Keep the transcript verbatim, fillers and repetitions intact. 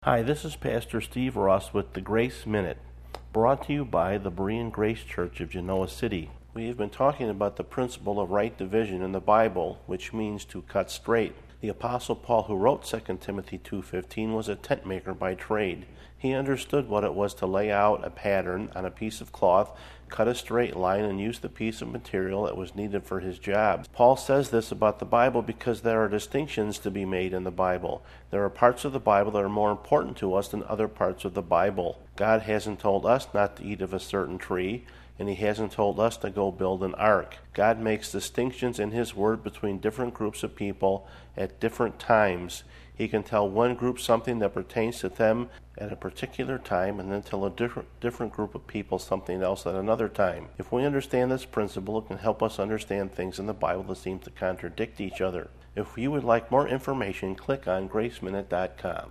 Hi, this is Pastor Steve Ross with the Grace Minute, brought to you by the Berean Grace Church of Genoa City. We have been talking about the principle of right division in the Bible, which means to cut straight. The Apostle Paul, who wrote Second Timothy two fifteen, was a tent maker by trade. He understood what it was to lay out a pattern on a piece of cloth, cut a straight line, and use the piece of material that was needed for his job. Paul says this about the Bible because there are distinctions to be made in the Bible. There are parts of the Bible that are more important to us than other parts of the Bible. God hasn't told us not to eat of a certain tree, and he hasn't told us to go build an ark. God makes distinctions in his word between different groups of people at different times. He can tell one group something that pertains to them at a particular time, and then tell a different, different group of people something else at another time. If we understand this principle, it can help us understand things in the Bible that seem to contradict each other. If you would like more information, click on grace minute dot com.